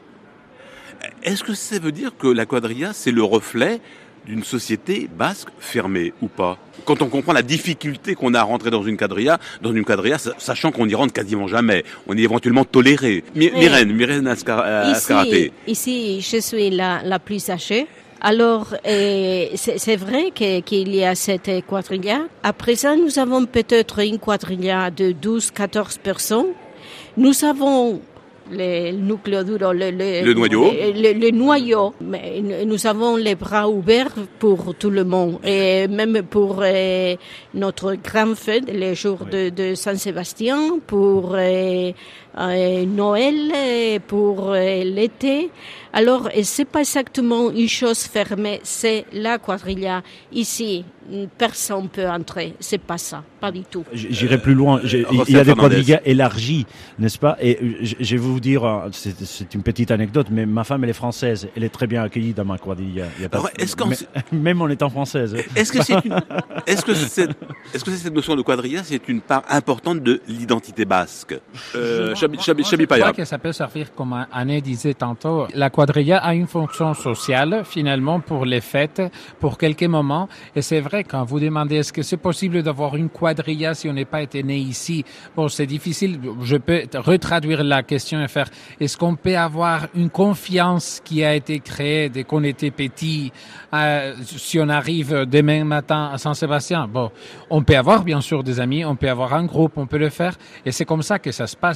Est-ce que ça veut dire que la quadrilla, c'est le reflet d'une société basque fermée ou pas? Quand on comprend la difficulté qu'on a à rentrer dans une quadrilla, dans une quadrilla, sachant qu'on n'y rentre quasiment jamais, on est éventuellement toléré. Mi- oui. Myrène, Myrène Ascaraté. Ici, ici, je suis la, la plus âgée. Alors, euh, c'est, c'est vrai que, qu'il y a cette quadrilla. Après ça, nous avons peut-être une quadrilla de douze, quatorze personnes. Nous avons le nucléo duro, le, le, le noyau. Le, le, le noyau. Mais nous avons les bras ouverts pour tout le monde. Et même pour euh, notre grande fête, les jours oui. de, de Saint-Sébastien, pour euh, euh, Noël, pour euh, l'été. Alors, c'est pas exactement une chose fermée, c'est la quadrilla. Ici, personne peut entrer. C'est pas ça, pas du tout. J'irai plus loin. J'ai, euh, il y a des quadrillas élargies, n'est-ce pas? Et je, je vais vous dire, c'est, c'est une petite anecdote, mais ma femme, elle est française. Elle est très bien accueillie dans ma quadrilla. Il y a pas, Alors, est-ce mais, même en étant française. Est-ce que c'est une, est-ce que c'est, est-ce que c'est cette notion de quadrilla, c'est une part importante de l'identité basque? Euh, Chabi, Chabi, Chabi Paya. Je crois que ça peut servir, comme Anne disait tantôt, la quadrilla a une fonction sociale, finalement, pour les fêtes, pour quelques moments. Et c'est vrai, quand vous demandez est-ce que c'est possible d'avoir une quadrilla si on n'est pas été né ici, bon, c'est difficile. Je peux retraduire la question et faire est-ce qu'on peut avoir une confiance qui a été créée dès qu'on était petit, euh, si on arrive demain matin à Saint-Sébastien? Bon, on peut avoir bien sûr des amis, on peut avoir un groupe, on peut le faire. Et c'est comme ça que ça se passe finalement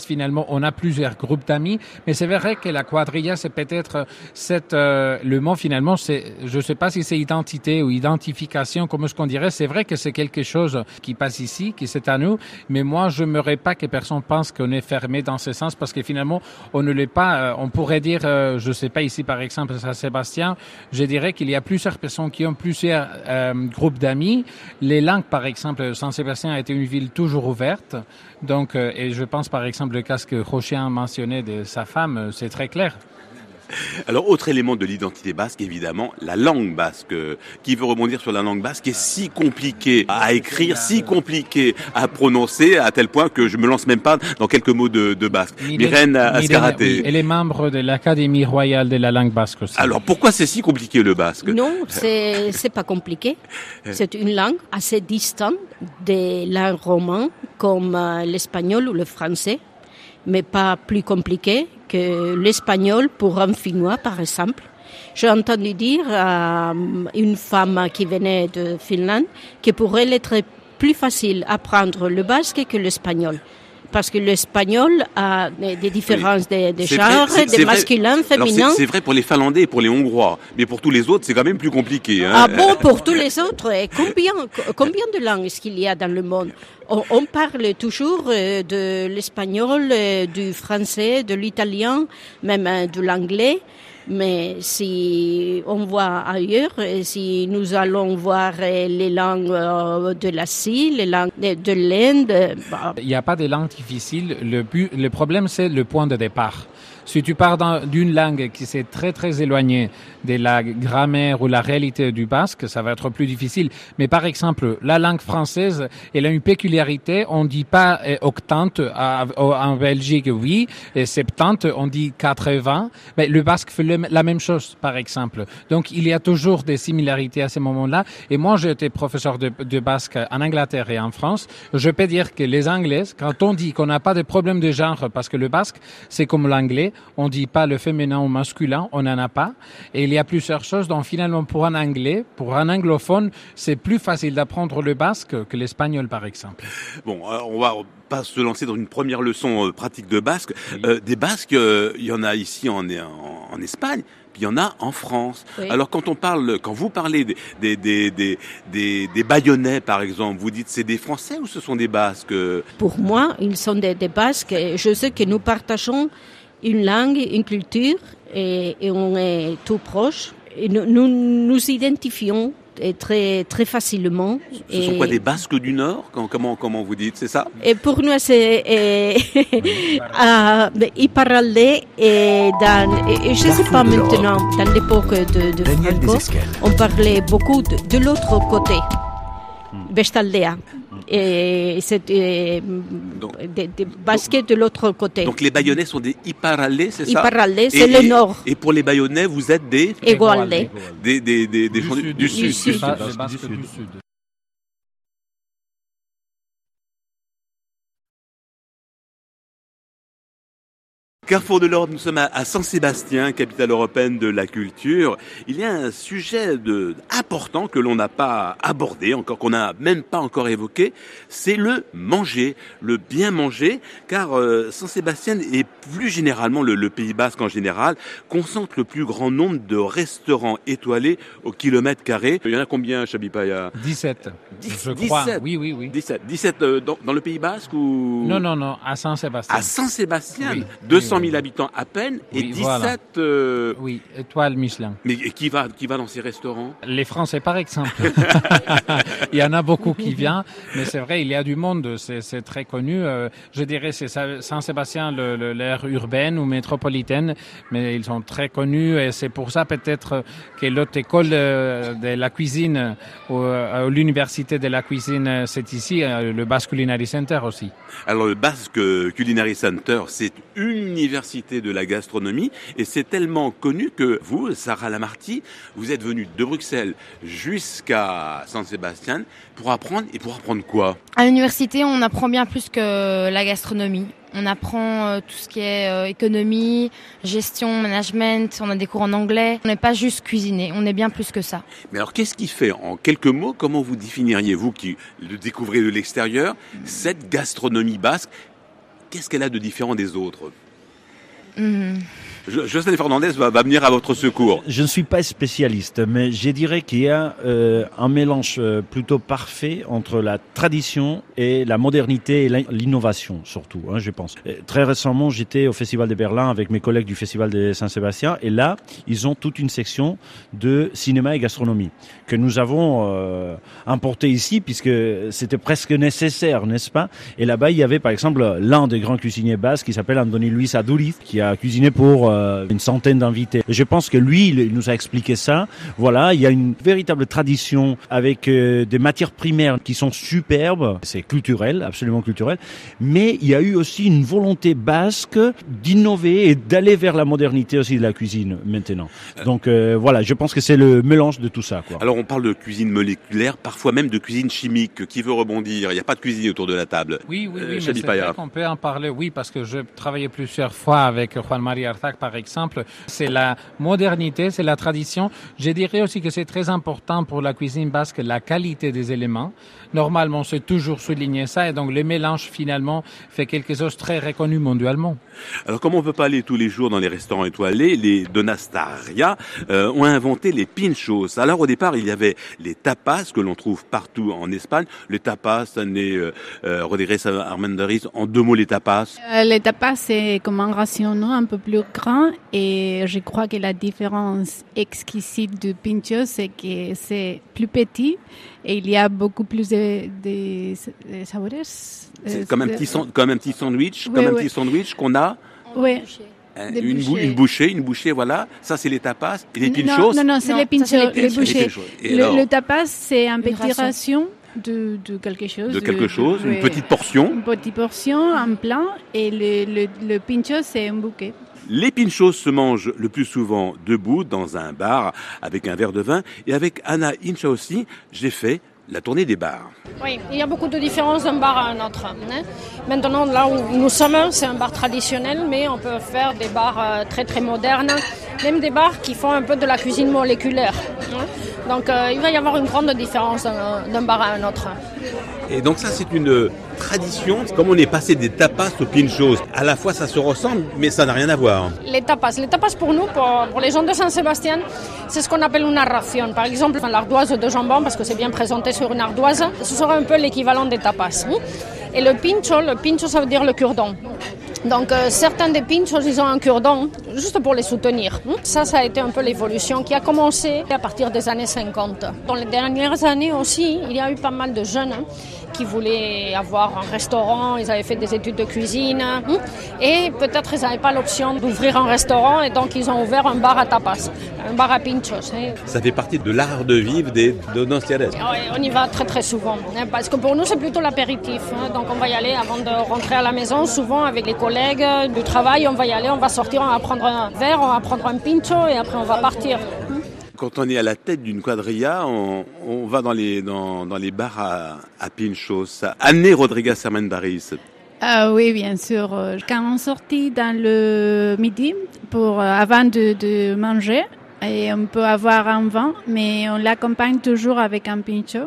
finalement, on a plusieurs groupes d'amis, mais c'est vrai que la quadrilla, c'est peut-être cette, euh, le mot finalement, c'est, je sais pas si c'est identité ou identification, comment est-ce qu'on dirait, c'est vrai que c'est quelque chose qui passe ici, qui c'est à nous, mais moi, je n'aimerais pas que personne pense qu'on est fermé dans ce sens, parce que finalement, on ne l'est pas, euh, on pourrait dire, euh, je sais pas, ici par exemple, à Saint-Sébastien, je dirais qu'il y a plusieurs personnes qui ont plusieurs euh, groupes d'amis. Les langues, par exemple, Saint-Sébastien a été une ville toujours ouverte, donc, euh, et je pense par exemple le cas que Rochien mentionnait de sa femme, c'est très clair. Alors, autre élément de l'identité basque, évidemment, la langue basque. Qui veut rebondir sur la langue basque est si compliquée à écrire, si compliquée à prononcer, à tel point que je me lance même pas dans quelques mots de, de basque. Myrène Azcárate. Oui, elle est membre de l'Académie royale de la langue basque aussi. Alors, pourquoi c'est si compliqué le basque? Non, c'est, c'est pas compliqué. C'est une langue assez distante des langues romanes comme l'espagnol ou le français, mais pas plus compliqué que l'espagnol pour un Finnois, par exemple. J'ai entendu dire à une femme qui venait de Finlande que pour elle être plus facile apprendre le basque que l'espagnol. Parce que l'espagnol a des différences oui. de, de genres, de masculin, féminin. C'est, c'est vrai pour les Finlandais et pour les Hongrois, mais pour tous les autres, c'est quand même plus compliqué. Hein. Ah bon, pour tous les autres, combien, combien de langues est-ce qu'il y a dans le monde? on, on parle toujours de l'espagnol, du français, de l'italien, même de l'anglais. Mais si on voit ailleurs, si nous allons voir les langues de l'Asie, les langues de l'Inde... Bah. Il n'y a pas de langue difficile. Le, but, le problème, c'est le point de départ. Si tu pars dans, d'une langue qui s'est très très éloignée de la grammaire ou la réalité du basque, ça va être plus difficile. Mais par exemple, la langue française, elle a une peculiarité. On dit pas eh, octante à, en Belgique, oui, et septante, on dit quatre-vingts. Mais le basque fait le, la même chose, par exemple. Donc il y a toujours des similarités à ce moment-là. Et moi, j'ai été professeur de, de basque en Angleterre et en France. Je peux dire que les Anglais, quand on dit qu'on n'a pas de problème de genre, parce que le basque, c'est comme l'anglais, on dit pas le féminin ou masculin, on n'en a pas. Et il y a plusieurs choses. Donc finalement, pour un anglais, pour un anglophone, c'est plus facile d'apprendre le basque que l'espagnol, par exemple. Bon, alors on va pas se lancer dans une première leçon euh, pratique de basque. Oui. Euh, des basques, euh, il y en a ici en, en, en Espagne. Puis il y en a en France. Oui. Alors quand on parle, quand vous parlez des des des des des, des Bayonnais par exemple, vous dites c'est des Français ou ce sont des Basques? Pour moi, ils sont des, des Basques. Je sais que nous partageons une langue, une culture, et, et on est tout proches. Et nous, nous nous identifions très très facilement. Ce et... sont quoi, des Basques du Nord? Comment comment vous dites, c'est ça? Et pour nous, c'est et, euh, ils parlaient et dans et, je ne sais pas maintenant dans l'époque de, de Franco, on parlait beaucoup de, de l'autre côté, Bestaldea. Et c'est des, des, des baskets de l'autre côté. Donc les Bayonnais sont des Iparralais, c'est ça? Iparralais, c'est et, le nord. Et pour les Bayonnais, vous êtes des Égualais. Des des des des gens du, du sud. Du sud. Du sud. Carrefour de l'Europe, nous sommes à Saint-Sébastien, capitale européenne de la culture. Il y a un sujet de, important que l'on n'a pas abordé, encore qu'on n'a même pas encore évoqué, c'est le manger, le bien manger, car euh, Saint-Sébastien et plus généralement le, le Pays Basque en général concentre le plus grand nombre de restaurants étoilés au kilomètre carré. Il y en a combien, Chabipaya? dix-sept, dix, je crois. dix-sept. Oui, oui, oui. dix-sept, dix-sept euh, dans, dans le Pays Basque ou? Non, non, non, à Saint-Sébastien. À Saint-Sébastien, oui. deux cent mille habitants à peine et oui, dix-sept... Voilà. Euh... Oui, étoiles Michelin. Mais qui va, qui va dans ces restaurants? Les Français, par exemple. Il y en a beaucoup qui viennent, mais c'est vrai, il y a du monde, c'est, c'est très connu. Euh, je dirais c'est Saint-Sébastien, le, le, l'aire urbaine ou métropolitaine, mais ils sont très connus et c'est pour ça peut-être que l'autre école de la cuisine ou euh, l'université de la cuisine, c'est ici, le Basque Culinary Center aussi. Alors le Basque Culinary Center, c'est une université de la gastronomie et c'est tellement connu que vous, Sarah Lamarty, vous êtes venue de Bruxelles jusqu'à Saint-Sébastien pour apprendre, et pour apprendre quoi? À l'université, on apprend bien plus que la gastronomie. On apprend euh, tout ce qui est euh, économie, gestion, management, on a des cours en anglais. On n'est pas juste cuisiner, on est bien plus que ça. Mais alors qu'est-ce qui fait, en quelques mots, comment vous définiriez, vous qui le découvrez de l'extérieur, cette gastronomie basque? qu'est-ce qu'elle a de différent des autres? Mmh. Jocelyne Fernandez va, va venir à votre secours. Je ne suis pas spécialiste, mais je dirais qu'il y a euh, un mélange euh, plutôt parfait entre la tradition et la modernité et l'innovation, surtout, hein, je pense. Et très récemment, j'étais au Festival de Berlin avec mes collègues du Festival de Saint-Sébastien, et là, ils ont toute une section de cinéma et gastronomie que nous avons euh, importé ici, puisque c'était presque nécessaire, n'est-ce pas? Et là-bas, il y avait par exemple l'un des grands cuisiniers basques qui s'appelle Andoni Luis Aduriz, qui a cuisiné pour euh, une centaine d'invités. Et je pense que lui, il nous a expliqué ça. Voilà, il y a une véritable tradition avec euh, des matières primaires qui sont superbes. C'est culturel, absolument culturel. Mais il y a eu aussi une volonté basque d'innover et d'aller vers la modernité aussi de la cuisine maintenant. Donc euh, voilà, je pense que c'est le mélange de tout ça, quoi. Alors on parle de cuisine moléculaire, parfois même de cuisine chimique. Qui veut rebondir? Il n'y a pas de cuisinier autour de la table. Oui, oui, oui, euh, mais c'est vrai qu'on peut en parler, oui, parce que je travaillais plusieurs fois avec Juan María Arzac, par exemple. C'est la modernité, c'est la tradition. Je dirais aussi que c'est très important pour la cuisine basque, la qualité des éléments. Normalement, c'est toujours souligné ça, et donc le mélange, finalement, fait quelque chose de très reconnu mondialement. Alors, comme on ne peut pas aller tous les jours dans les restaurants étoilés, les Donastaria euh, ont inventé les pinchos. Alors, au départ, il y avait les tapas que l'on trouve partout en Espagne. Les tapas, ça n'est euh, euh, Rodríguez Armendariz. En deux mots, les tapas. Euh, les tapas, c'est comme un rationnement un peu plus grand, et je crois que la différence exquisite du pincho, c'est que c'est plus petit et il y a beaucoup plus de, de, de saveurs. C'est comme un petit, comme un petit sandwich, oui, comme un oui. petit sandwich qu'on a. Oui. Une, bou- une bouchée, une bouchée, voilà. Ça, c'est les tapas. Et les non, pinchos. Non, non, c'est non, les pinchos, ça, c'est les les bouchées. Et Le, alors le tapas, c'est un Une petit ration. ration de, de quelque chose. De quelque chose, de, une oui. petite portion. Une petite portion, un plat, et le, le, le pincho, c'est un bouquet. Les pinchos se mangent le plus souvent debout dans un bar avec un verre de vin. Et avec Anna Hincha aussi, j'ai fait la tournée des bars. Oui, il y a beaucoup de différences d'un bar à un autre. Hein. Maintenant, là où nous sommes, c'est un bar traditionnel, mais on peut faire des bars euh, très très modernes, même des bars qui font un peu de la cuisine moléculaire. Hein. Donc euh, il va y avoir une grande différence d'un, d'un bar à un autre. Et donc ça, c'est une tradition. Comme on est passé des tapas aux pinchos, à la fois ça se ressemble, mais ça n'a rien à voir. Les tapas, les tapas pour nous, pour, pour les gens de Saint-Sébastien, c'est ce qu'on appelle une ration. Par exemple, l'ardoise de jambon, parce que c'est bien présenté sur une ardoise, ce sera un peu l'équivalent des tapas. Et le pincho, le pincho, ça veut dire le cure-dent. Donc euh, certains des pinchos, ils ont un cure-dent juste pour les soutenir. Ça, ça a été un peu l'évolution qui a commencé à partir des années cinquante. Dans les dernières années aussi, il y a eu pas mal de jeunes qui voulaient avoir un restaurant, ils avaient fait des études de cuisine et peut-être ils n'avaient pas l'option d'ouvrir un restaurant et donc ils ont ouvert un bar à tapas, un bar à pinchos. Ça fait partie de l'art de vivre des Donostiades. On y va très très souvent parce que pour nous c'est plutôt l'apéritif. Donc on va y aller avant de rentrer à la maison, souvent avec les collègues du travail, on va y aller, on va sortir, on va prendre un verre, on va prendre un pincho et après on va partir. Quand on est à la tête d'une quadrilla, on, on va dans les, dans, dans les bars à, à pinchos. Anne Rodríguez Armendariz. Ah oui, bien sûr. Quand on sortit dans le midi pour avant de, de manger, et on peut avoir un vin, mais on l'accompagne toujours avec un pincho.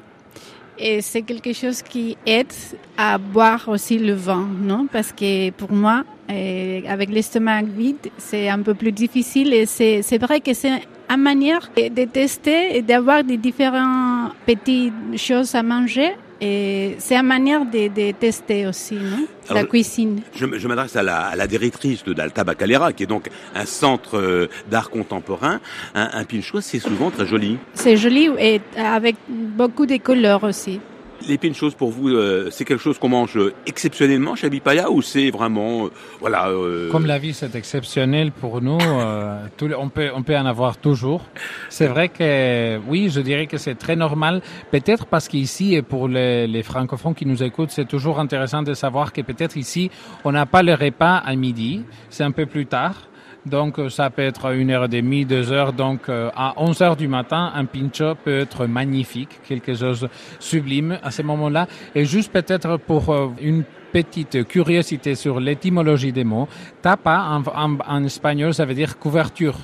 Et c'est quelque chose qui aide à boire aussi le vin, non? Parce que pour moi, avec l'estomac vide, c'est un peu plus difficile. Et c'est, c'est vrai que c'est une manière de tester et d'avoir des différentes petites choses à manger. Et c'est une manière de, de tester aussi, non? Alors, la cuisine. Je, je m'adresse à la, à la directrice de la Tabacalera, qui est donc un centre euh, d'art contemporain. Un, un pincho, c'est souvent très joli. C'est joli et avec beaucoup de couleurs aussi. Les pinchos, pour vous, euh, c'est quelque chose qu'on mange exceptionnellement chez Abipaya ou c'est vraiment, euh, voilà... Euh... Comme la vie, c'est exceptionnel pour nous, euh, tout, on peut on peut en avoir toujours. C'est vrai que, oui, je dirais que c'est très normal. Peut-être parce qu'ici, pour les, les francophones qui nous écoutent, c'est toujours intéressant de savoir que peut-être ici, on n'a pas le repas à midi, c'est un peu plus tard. Donc, ça peut être une heure et demie, deux heures. Donc, euh, à onze heures du matin, un pincho peut être magnifique, quelque chose de sublime à ce moment-là. Et juste peut-être pour euh, une petite curiosité sur l'étymologie des mots, tapa en, en, en espagnol, ça veut dire couverture.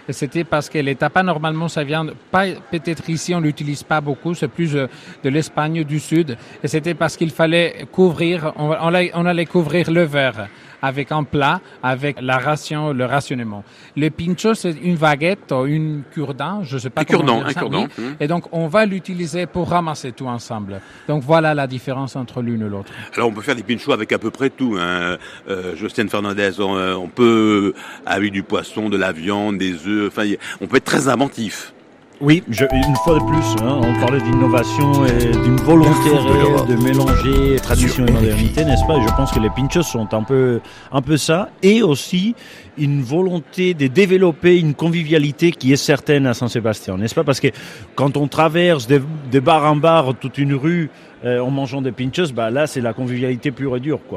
Et c'était parce qu'elle est pas normalement sa viande, pas peut-être ici on l'utilise pas beaucoup, c'est plus de l'Espagne du Sud. Et c'était parce qu'il fallait couvrir, on, on, on allait couvrir le verre avec un plat, avec la ration, le rationnement. Le pincho, c'est une baguette ou une cure-dent, je sais pas un comment cure-dent, dire un ça. cure-dent. Oui. Et donc, on va l'utiliser pour ramasser tout ensemble. Donc, voilà la différence entre l'une et l'autre. Alors, on peut faire des pinchos avec à peu près tout, hein. Euh, Josiane Fernandez, on, on peut, avec du poisson, de la viande, des œufs, enfin, on peut être très inventif. Oui, je, une fois de plus, hein, on parlait d'innovation et d'une volonté réelle de mélanger tradition et modernité, n'est-ce pas? Et je pense que les pinchos sont un peu, un peu ça, et aussi une volonté de développer une convivialité qui est certaine à Saint-Sébastien, n'est-ce pas? Parce que quand on traverse de, de bar en bar toute une rue euh, en mangeant des pinchos, bah là c'est la convivialité pure et dure, quoi.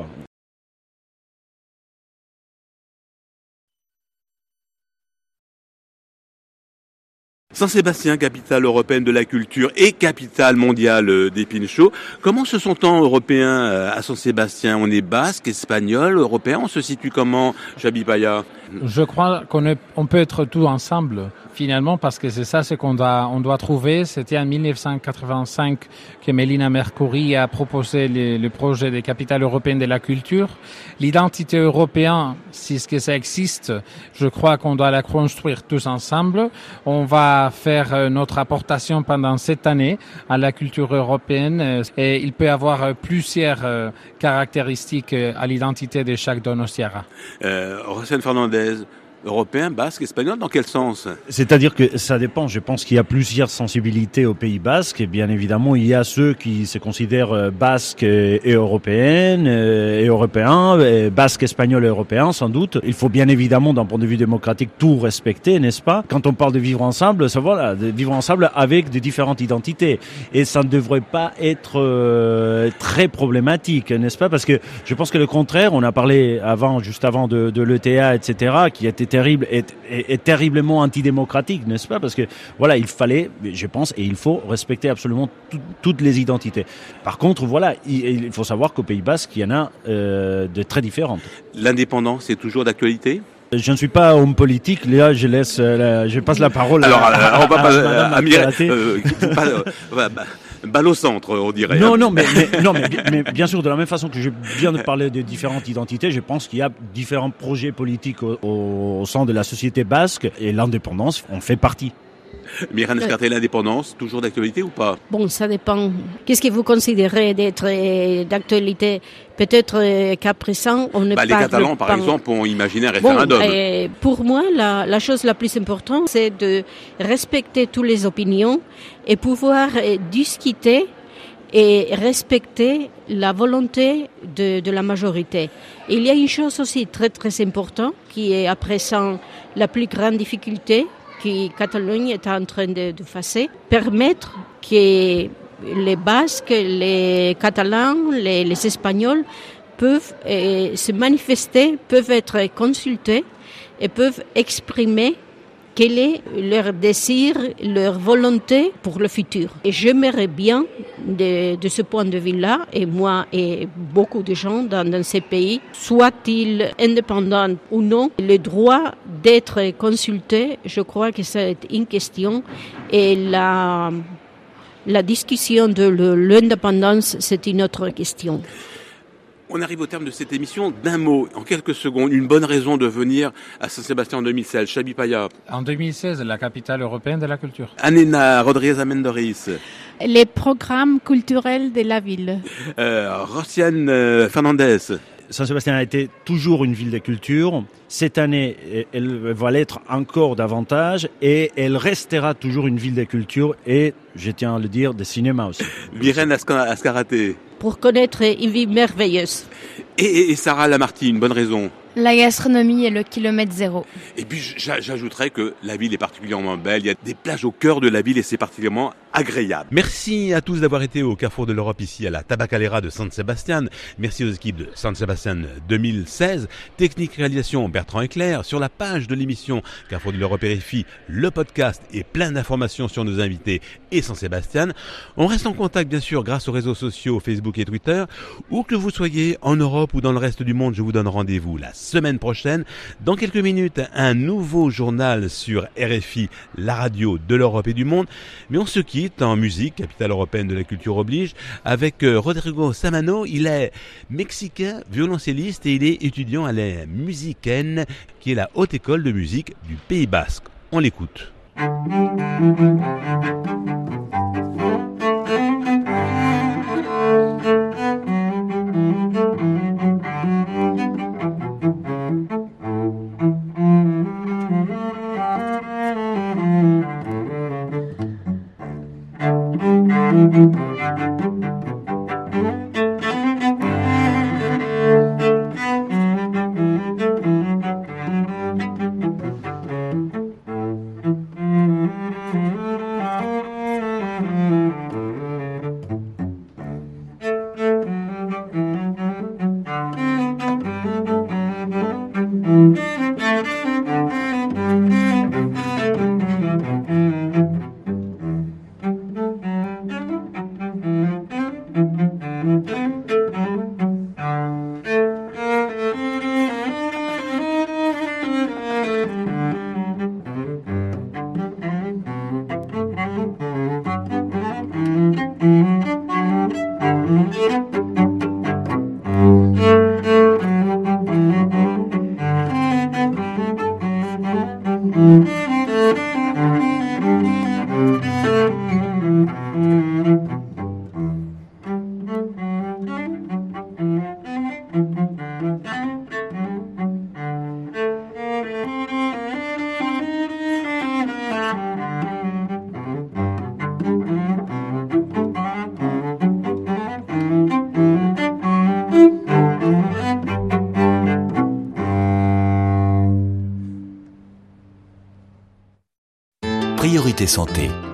Saint-Sébastien, capitale européenne de la culture et capitale mondiale des pinchos. Comment se sent-on européen à Saint-Sébastien? On est basque, espagnol, européen. On se situe comment, Chabi Paya? Je crois qu'on est, on peut être tout ensemble, finalement, parce que c'est ça ce qu'on doit, on doit trouver. C'était en dix-neuf cent quatre-vingt-cinq que Mélina Mercouri a proposé le, le projet des capitales européennes de la culture. L'identité européenne, si ce que ça existe, je crois qu'on doit la construire tous ensemble. On va faire notre apportation pendant cette année à la culture européenne et il peut y avoir plusieurs caractéristiques à l'identité de chaque donostiara. Euh, Josiane Fernandez, européen, basque, espagnol, dans quel sens? C'est-à-dire que ça dépend. Je pense qu'il y a plusieurs sensibilités au Pays basque. Et bien évidemment, il y a ceux qui se considèrent basques et européennes, et européens, et basques, espagnols et européens, sans doute. Il faut bien évidemment, d'un point de vue démocratique, tout respecter, n'est-ce pas? Quand on parle de vivre ensemble, ça voilà, de vivre ensemble avec des différentes identités. Et ça ne devrait pas être euh, très problématique, n'est-ce pas? Parce que je pense que le contraire, on a parlé avant, juste avant de, de l'E T A, et cetera, qui était terrible et, et, et terriblement antidémocratique, n'est-ce pas? Parce que voilà, il fallait, je pense, et il faut respecter absolument tout, toutes les identités. Par contre, voilà, il, il faut savoir qu'au Pays Basque, il y en a euh, de très différentes. L'indépendance est toujours d'actualité? Je ne suis pas homme politique, là je laisse, la, je passe la parole Alors, à, à, on va à, pas, à, à, à Mireille, euh, pas, euh, bah, balle au centre, on dirait. Non, hein. non, mais, mais, non mais, mais bien sûr, de la même façon que je viens de parler de différentes identités, je pense qu'il y a différents projets politiques au, au, au sein de la société basque et l'indépendance en fait partie. Myriam Escarté, l'indépendance, toujours d'actualité ou pas? Bon, ça dépend. Qu'est-ce que vous considérez d'être euh, d'actualité? Peut-être euh, qu'à présent, on ne bah, parle les Catalans, par pas... exemple, ont imaginé un référendum. Bon, euh, pour moi, la, la chose la plus importante, c'est de respecter toutes les opinions et pouvoir euh, discuter et respecter la volonté de, de la majorité. Il y a une chose aussi très très importante qui est à présent la plus grande difficulté que Catalogne est en train de, de faire, permettre que les Basques, les Catalans, les, les Espagnols peuvent euh, se manifester, peuvent être consultés et peuvent exprimer quel est leur désir, leur volonté pour le futur. Et j'aimerais bien, de, de ce point de vue-là, et moi et beaucoup de gens dans, dans ces pays, soient-ils indépendants ou non, le droit d'être consultés, je crois que c'est une question. Et la, la discussion de l'indépendance, c'est une autre question. On arrive au terme de cette émission. D'un mot, en quelques secondes, une bonne raison de venir à Saint-Sébastien en deux mille seize. Chabi Paya. En deux mille seize, la capitale européenne de la culture. Anena Rodriguez Amendoris. Les programmes culturels de la ville. Euh, Josiane euh, Fernandez. Saint-Sébastien a été toujours une ville de culture. Cette année, elle va l'être encore davantage et elle restera toujours une ville de culture et, je tiens à le dire, de cinéma aussi. Myrène Ascaraté. Pour connaître une vie merveilleuse. Et, et, et Sarah Lamarty, une bonne raison. La gastronomie et le kilomètre zéro. Et puis j'ajouterais que la ville est particulièrement belle. Il y a des plages au cœur de la ville et c'est particulièrement agréable. Merci à tous d'avoir été au Carrefour de l'Europe ici à la Tabacalera de San Sebastian. Merci aux équipes de San Sebastian deux mille seize. Technique réalisation Bertrand Eclair. Sur la page de l'émission Carrefour de l'Europe R F I, le podcast et plein d'informations sur nos invités et San Sebastian. On reste en contact bien sûr grâce aux réseaux sociaux Facebook et Twitter. Où que vous soyez en Europe ou dans le reste du monde, je vous donne rendez-vous la semaine prochaine. Dans quelques minutes, un nouveau journal sur R F I, la radio de l'Europe et du monde. Mais on se quitte en musique, capitale européenne de la culture oblige, avec Rodrigo Samano. Il est mexicain, violoncelliste et il est étudiant à la Musicaine, qui est la haute école de musique du Pays Basque. On l'écoute. Priorité santé.